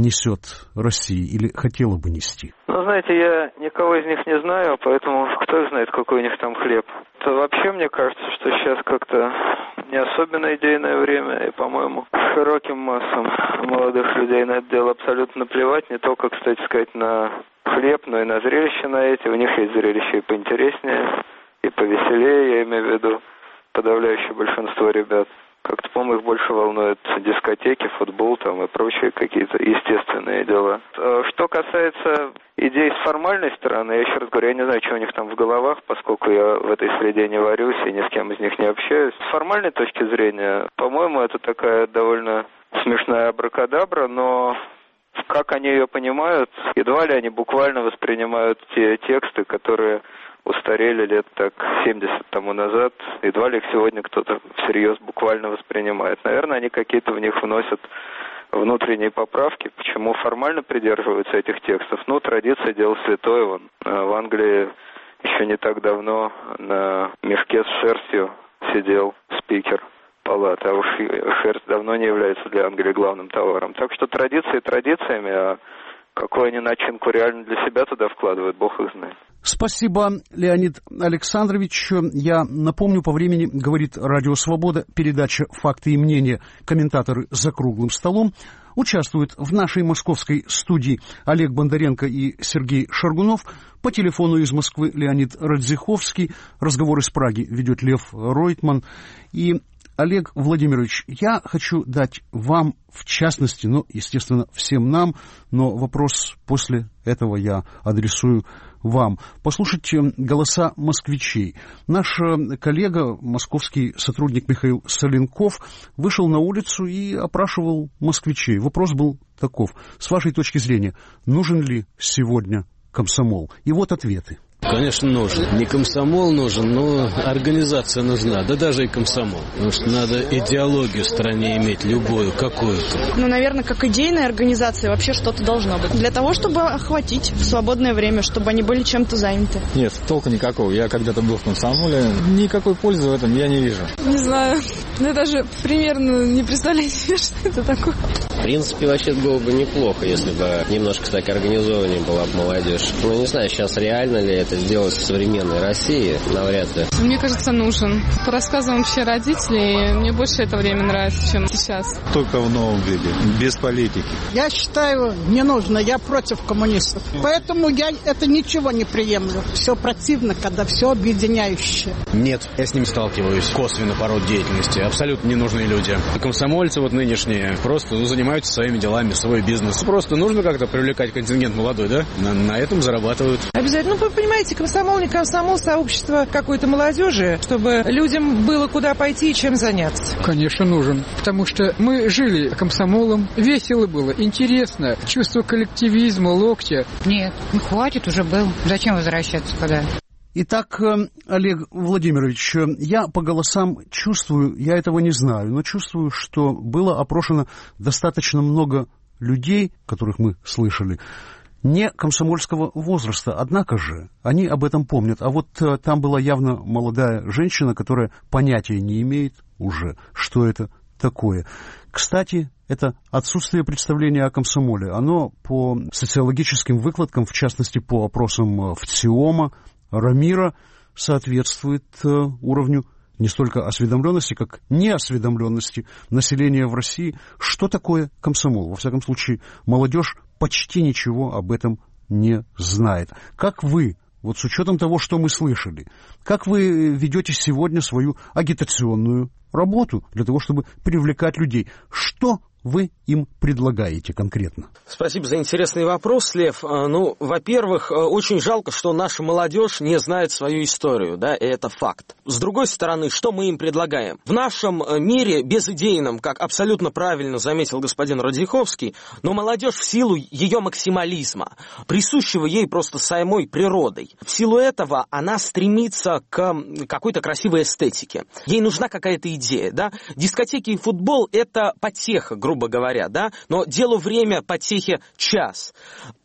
Speaker 22: несет России или хотела бы нести?
Speaker 6: Ну, знаете, я никого из них не знаю, поэтому кто знает, какой у них там хлеб. То вообще, мне кажется, что сейчас как-то не особенно идейное время, и, по-моему, широким массам молодых людей на это дело абсолютно наплевать, не только, кстати сказать, на хлеб, но и на зрелища на эти. У них есть зрелища и поинтереснее, и повеселее, я имею в виду подавляющее большинство ребят. Как-то, по-моему, их больше волнуют дискотеки, футбол там и прочие какие-то естественные дела. Что касается идей с формальной стороны, я еще раз говорю, я не знаю, что у них там в головах, поскольку я в этой среде не варюсь и ни с кем из них не общаюсь. С формальной точки зрения, по-моему, это такая довольно смешная абракадабра, но как они ее понимают, едва ли они буквально воспринимают те тексты, которые устарели лет так 70 тому назад, едва ли их сегодня кто-то всерьез буквально воспринимает. Наверное, они какие-то в них вносят внутренние поправки. Почему формально придерживаются этих текстов? Ну, традиция — дело святое. Вон. В Англии еще не так давно на мешке с шерстью сидел спикер палаты, а уж шерсть давно не является для Англии главным товаром. Так что традиции традициями, а какую они начинку реально для себя туда вкладывают, бог их знает.
Speaker 22: Спасибо, Леонид Александрович. Я напомню, по времени говорит Радио Свобода, передача «Факты и мнения», комментаторы «За круглым столом». Участвуют в нашей московской студии Олег Бондаренко и Сергей Шаргунов. По телефону из Москвы Леонид Радзиховский. Разговор из Праги ведет Лев Ройтман. И, Олег Владимирович, я хочу дать вам, в частности, ну, естественно, всем нам, но вопрос после этого я адресую вам. Послушайте голоса москвичей. Наш коллега, московский сотрудник Михаил Соленков, вышел на улицу и опрашивал москвичей. Вопрос был таков. С вашей точки зрения, нужен ли сегодня комсомол? И вот ответы.
Speaker 7: Конечно, нужен. Не комсомол нужен, но организация нужна. Да даже и комсомол. Потому что надо идеологию в стране иметь, любую, какую-то.
Speaker 23: Ну, наверное, как идейная организация вообще что-то должно быть. Для того, чтобы охватить в свободное время, чтобы они были чем-то заняты.
Speaker 24: Нет, толка никакого. Я когда-то был в комсомоле. Никакой пользы в этом я не вижу.
Speaker 25: Не знаю. Я даже примерно не представляю себе, что это такое.
Speaker 26: В принципе, вообще было бы неплохо, если бы немножко так организованнее была бы молодежь. Ну, не знаю, сейчас реально ли это сделать в современной России, навряд ли.
Speaker 25: Мне кажется, нужен. По рассказам вообще родителей, мне больше это время нравится, чем сейчас.
Speaker 27: Только в новом виде, без политики.
Speaker 28: Я считаю, не нужно, я против коммунистов. Поэтому я это ничего не приемлю. Все противно, когда все объединяющее.
Speaker 29: Нет, я с ними сталкиваюсь косвенно по роду деятельности. Абсолютно ненужные люди. Комсомольцы вот нынешние просто занимаются своими делами, свой бизнес. Просто нужно как-то привлекать контингент молодой, да? На этом зарабатывают.
Speaker 30: Обязательно. Ну, вы понимаете, комсомол, не комсомол, сообщество какой-то молодежи, чтобы людям было куда пойти и чем заняться.
Speaker 31: Конечно, нужен. Потому что мы жили комсомолом, весело было, интересно, чувство коллективизма, локтя.
Speaker 32: Нет, ну хватит уже был. Зачем возвращаться куда?
Speaker 22: Итак, Олег Владимирович, я по голосам чувствую, я этого не знаю, но чувствую, что было опрошено достаточно много людей, которых мы слышали, не комсомольского возраста, однако же они об этом помнят. А вот там была явно молодая женщина, которая понятия не имеет уже, что это такое. Кстати, это отсутствие представления о комсомоле. Оно по социологическим выкладкам, в частности по опросам ВЦИОМа, Рамира, соответствует уровню не столько осведомленности, как неосведомленности населения в России. Что такое комсомол? Во всяком случае, молодежь почти ничего об этом не знает. Как вы, вот с учетом того, что мы слышали, как вы ведете сегодня свою агитационную работу для того, чтобы привлекать людей? Что вы им предлагаете конкретно?
Speaker 20: Спасибо за интересный вопрос, Лев. Ну, во-первых, очень жалко, что наша молодежь не знает свою историю, да, и это факт. С другой стороны, что мы им предлагаем? В нашем мире безидейном, как абсолютно правильно заметил господин Радзиховский, но молодежь в силу ее максимализма, присущего ей просто самой природой, в силу этого она стремится к какой-то красивой эстетике. Ей нужна какая-то идея, да. Дискотеки и футбол — это потеха, грубо говоря, да, но делу время, потехе час.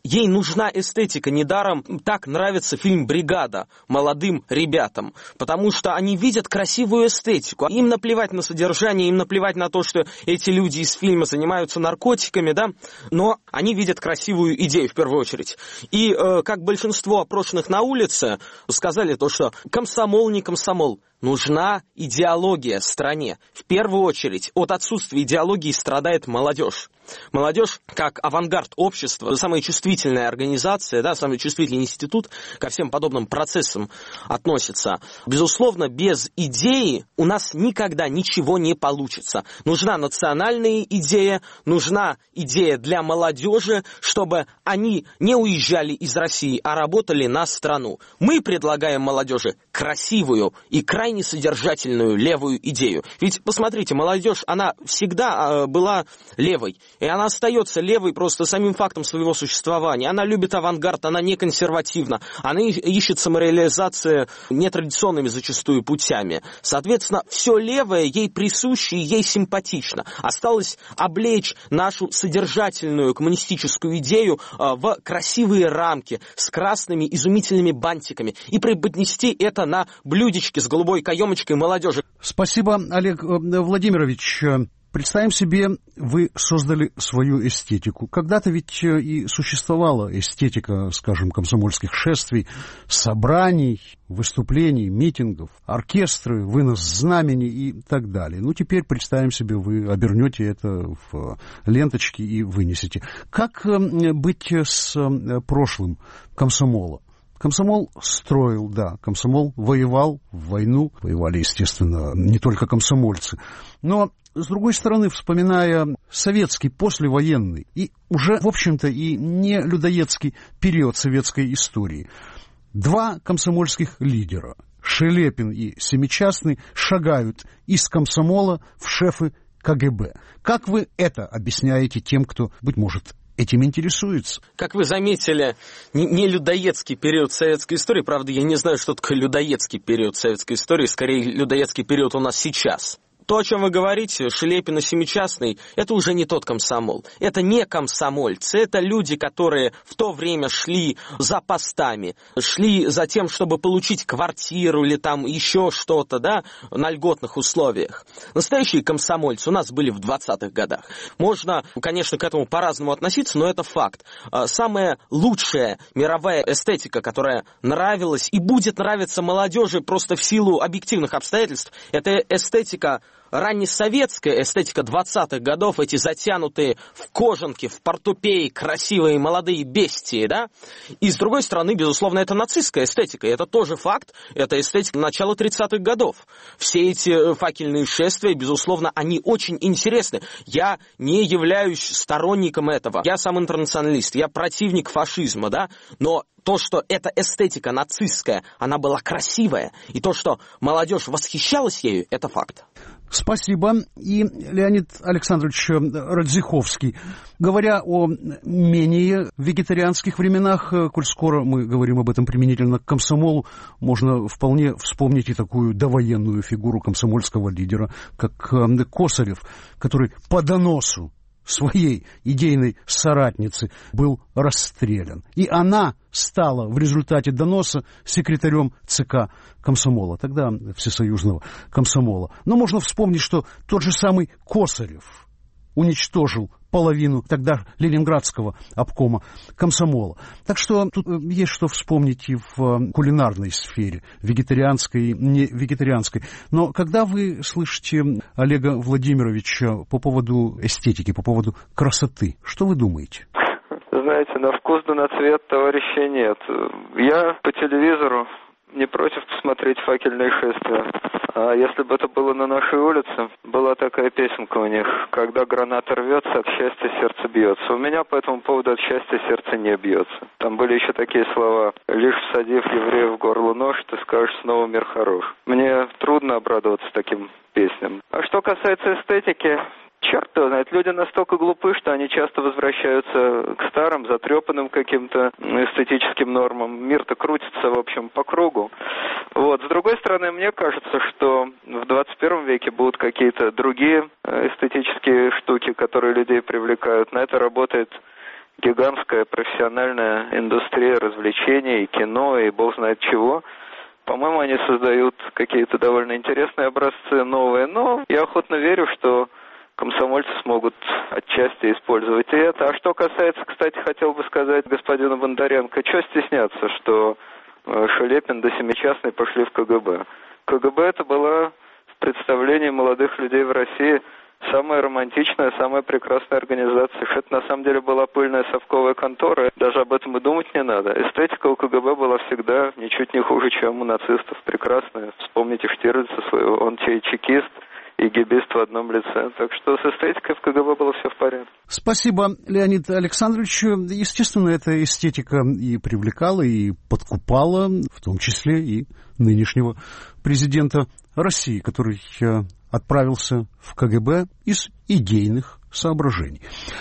Speaker 20: ей нужна эстетика. Недаром так нравится фильм «Бригада» молодым ребятам, потому что они видят красивую эстетику. Им наплевать на содержание, им наплевать на то, что эти люди из фильма занимаются наркотиками, да, но они видят красивую идею в первую очередь. И как большинство опрошенных на улице сказали то, что комсомол не комсомол. Нужна идеология в стране. В первую очередь от отсутствия идеологии страдает молодежь. Молодежь, как авангард общества, самая чувствительная организация, да, самый чувствительный институт ко всем подобным процессам относится. Безусловно, без идеи у нас никогда ничего не получится. Нужна национальная идея, нужна идея для молодежи, чтобы они не уезжали из России, а работали на страну. Мы предлагаем молодежи красивую и крайне содержательную левую идею. Ведь, посмотрите, молодежь, она всегда была левой. И она остается левой просто самим фактом своего существования. Она любит авангард, она не консервативна. Она ищет самореализацию нетрадиционными зачастую путями. Соответственно, все левое ей присуще и ей симпатично. Осталось облечь нашу содержательную коммунистическую идею в красивые рамки с красными изумительными бантиками и преподнести это на блюдечке с голубой каемочкой молодежи.
Speaker 22: Спасибо, Олег Владимирович. Представим себе, вы создали свою эстетику. Когда-то ведь и существовала эстетика, скажем, комсомольских шествий, собраний, выступлений, митингов, оркестры, вынос знамени и так далее. Ну, теперь представим себе, вы обернете это в ленточки и вынесете. Как быть с прошлым комсомола? Комсомол строил, да, комсомол воевал в войну. Воевали, естественно, не только комсомольцы. Но с другой стороны, вспоминая советский, послевоенный и уже, в общем-то, и не людоедский период советской истории, два комсомольских лидера, Шелепин и Семичастный, шагают из комсомола в шефы КГБ. Как вы это объясняете тем, кто, быть может, этим интересуется?
Speaker 20: Как вы заметили, не людоедский период советской истории, правда, я не знаю, что такое людоедский период советской истории, скорее, людоедский период у нас сейчас. То, о чем вы говорите, Шелепин и Семичастный, это уже не тот комсомол. Это не комсомольцы, это люди, которые в то время шли за постами, шли за тем, чтобы получить квартиру или там еще что-то, да, на льготных условиях. Настоящие комсомольцы у нас были в 20-х годах. Можно, конечно, к этому по-разному относиться, но это факт. Самая лучшая мировая эстетика, которая нравилась и будет нравиться молодежи просто в силу объективных обстоятельств, это эстетика раннесоветская, эстетика 20-х годов, эти затянутые в кожанки, в портупеи, красивые молодые бестии, да? И с другой стороны, безусловно, это нацистская эстетика, и это тоже факт, это эстетика начала 30-х годов. Все эти факельные шествия, безусловно, они очень интересны. Я не являюсь сторонником этого, я сам интернационалист, я противник фашизма, да? Но то, что эта эстетика нацистская, она была красивая, и то, что молодежь восхищалась ею, это факт.
Speaker 22: Спасибо. И Леонид Александрович Радзиховский, говоря о менее вегетарианских временах, коль скоро мы говорим об этом применительно к комсомолу, можно вполне вспомнить и такую довоенную фигуру комсомольского лидера, как Косарев, который по доносу своей идейной соратницы был расстрелян. И она стала в результате доноса секретарем ЦК комсомола, тогда Всесоюзного комсомола. Но можно вспомнить, что тот же самый Косарев уничтожил половину тогда ленинградского обкома комсомола. Так что тут есть что вспомнить и в кулинарной сфере, вегетарианской и не вегетарианской. Но когда вы слышите Олега Владимировича по поводу эстетики, по поводу красоты, что вы думаете?
Speaker 6: Знаете, на вкус да на цвет товарищей нет. Я по телевизору не против посмотреть факельные шествия. А если бы это было на нашей улице, была такая песенка у них: когда граната рвется, от счастья сердце бьется. У меня по этому поводу от счастья сердце не бьется. Там были еще такие слова: лишь всадив еврею в горло нож, ты скажешь снова мир хорош. Мне трудно обрадоваться таким песням. А что касается эстетики, черт его знает, люди настолько глупы, что они часто возвращаются к старым, затрепанным каким-то эстетическим нормам. Мир-то крутится, в общем, по кругу. Вот. С другой стороны, мне кажется, что в 21 веке будут какие-то другие эстетические штуки, которые людей привлекают. На это работает гигантская профессиональная индустрия развлечений, и кино, и бог знает чего. По-моему, они создают какие-то довольно интересные образцы новые, но я охотно верю, что комсомольцы смогут отчасти использовать и это. А что касается, кстати, хотел бы сказать господину Бондаренко, что стесняться, что Шелепин до Семичастной пошли в КГБ. КГБ это была в представлении молодых людей в России самая романтичная, самая прекрасная организация. Это на самом деле была пыльная совковая контора. Даже об этом и думать не надо. Эстетика у КГБ была всегда ничуть не хуже, чем у нацистов. Прекрасная. Вспомните Штирлица своего. Он чекист и гибист в одном лице. Так что с эстетикой в КГБ было все в порядке.
Speaker 22: Спасибо, Леонид Александрович. Естественно, эта эстетика и привлекала, и подкупала, в том числе и нынешнего президента России, который отправился в КГБ из идейных соображений.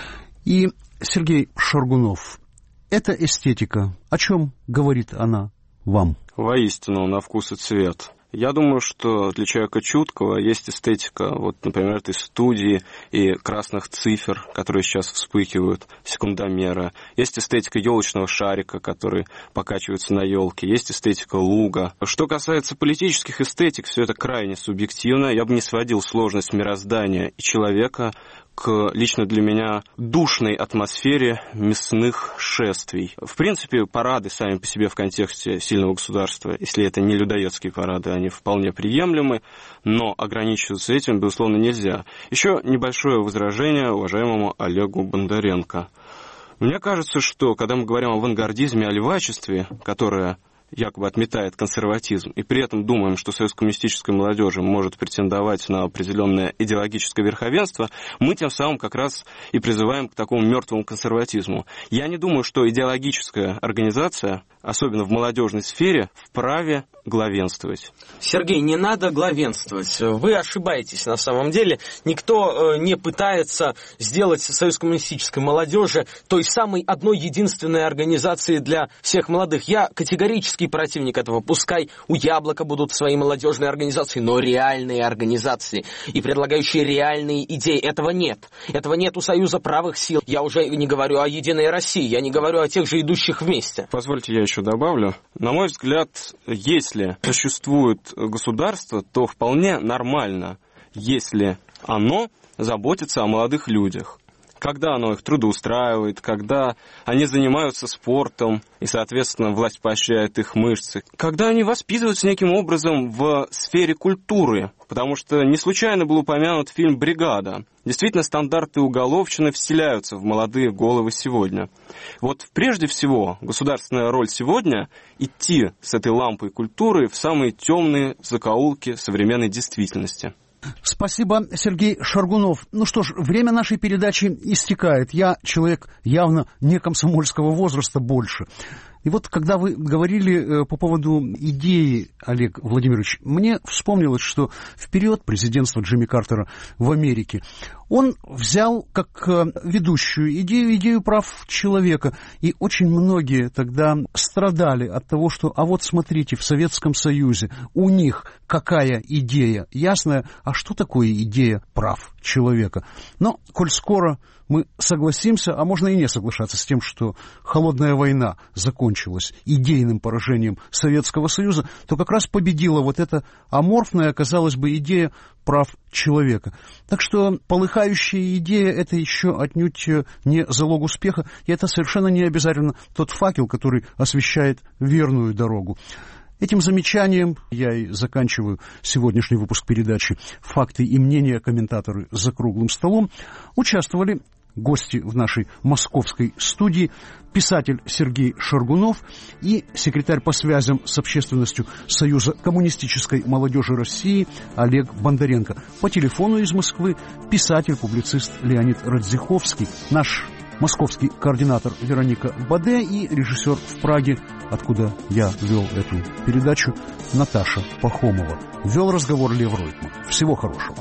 Speaker 22: И Сергей Шаргунов, эта эстетика, о чем говорит она вам?
Speaker 5: Воистину, на вкус и цвет. Я думаю, что для человека чуткого есть эстетика, вот, например, этой студии и красных цифр, которые сейчас вспыхивают, секундомера. Есть эстетика елочного шарика, который покачивается на елке. Есть эстетика луга. Что касается политических эстетик, все это крайне субъективно. Я бы не сводил сложность мироздания и человека к лично для меня душной атмосфере мясных шествий. В принципе, парады сами по себе в контексте сильного государства, если это не людоедские парады, они вполне приемлемы, но ограничиваться этим, безусловно, нельзя. Еще небольшое возражение уважаемому Олегу Бондаренко. Мне кажется, что когда мы говорим о авангардизме, о левачестве, которое якобы отметает консерватизм, и при этом думаем, что союз коммунистической молодежи может претендовать на определенное идеологическое верховенство, мы тем самым как раз и призываем к такому мертвому консерватизму. Я не думаю, что идеологическая организация, особенно в молодежной сфере, вправе главенствовать.
Speaker 20: Сергей, не надо главенствовать. Вы ошибаетесь на самом деле. Никто не пытается сделать союз коммунистической молодежи той самой одной единственной организацией для всех молодых. Я категорически противник этого. Пускай у Яблока будут свои молодежные организации, но реальные организации и предлагающие реальные идеи. Этого нет. Этого нет у Союза правых сил. Я уже не говорю о Единой России, я не говорю о тех же идущих вместе.
Speaker 5: Позвольте, я еще добавлю. На мой взгляд, если существует государство, то вполне нормально, если оно заботится о молодых людях. Когда оно их трудоустраивает, когда они занимаются спортом, и, соответственно, власть поощряет их мышцы. Когда они воспитываются неким образом в сфере культуры, потому что не случайно был упомянут фильм «Бригада». Действительно, стандарты уголовщины вселяются в молодые головы сегодня. Вот прежде всего государственная роль сегодня – идти с этой лампой культуры в самые темные закоулки современной действительности.
Speaker 22: Спасибо, Сергей Шаргунов. Ну что ж, время нашей передачи истекает. Я человек явно не комсомольского возраста больше. И вот, когда вы говорили по поводу идеи, Олег Владимирович, мне вспомнилось, что в период президентства Джимми Картера в Америке он взял как ведущую идею прав человека. И очень многие тогда страдали от того, что, а вот смотрите, в Советском Союзе у них какая идея ясная, а что такое идея прав человека? Но, коль скоро мы согласимся, а можно и не соглашаться с тем, что холодная война закончилась идейным поражением Советского Союза, то как раз победила вот эта аморфная, казалось бы, идея прав человека. Так что полыхающая идея – это еще отнюдь не залог успеха, и это совершенно не обязательно тот факел, который освещает верную дорогу. Этим замечанием я и заканчиваю сегодняшний выпуск передачи «Факты и мнения. Комментаторы за круглым столом». Участвовали гости в нашей московской студии, писатель Сергей Шаргунов и секретарь по связям с общественностью Союза коммунистической молодежи России Олег Бондаренко. По телефону из Москвы писатель-публицист Леонид Радзиховский, наш московский координатор Вероника Баде и режиссер в Праге, откуда я вел эту передачу, Наташа Пахомова. Вел разговор Лев Ройтман. Всего хорошего.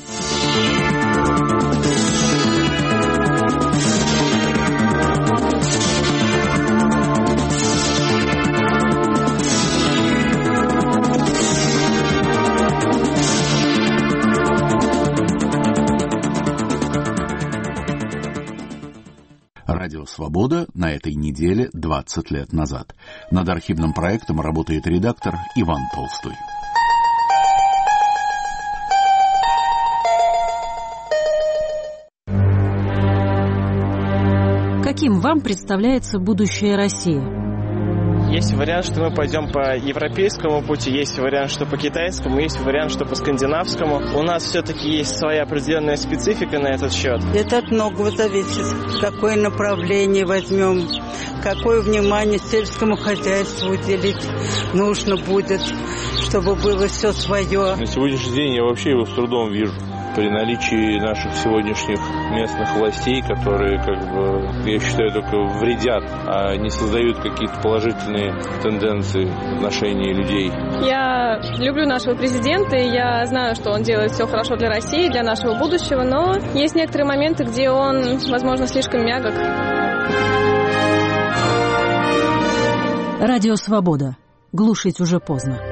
Speaker 1: Радио «Свобода» на этой неделе 20 лет назад. Над архивным проектом работает редактор Иван Толстой.
Speaker 13: Каким вам представляется будущее России?
Speaker 2: Есть вариант, что мы пойдем по европейскому пути, есть вариант, что по китайскому, есть вариант, что по скандинавскому. У нас все-таки есть своя определенная специфика на этот счет.
Speaker 3: Это от многого зависит. Какое направление возьмем, какое внимание сельскому хозяйству уделить нужно будет, чтобы было все свое.
Speaker 4: На сегодняшний день я вообще его с трудом вижу. При наличии наших сегодняшних местных властей, которые, я считаю, только вредят, а не создают какие-то положительные тенденции в отношении людей.
Speaker 25: Я люблю нашего президента, и я знаю, что он делает все хорошо для России, для нашего будущего, но есть некоторые моменты, где он, возможно, слишком мягок.
Speaker 13: Радио «Свобода». Глушить уже поздно.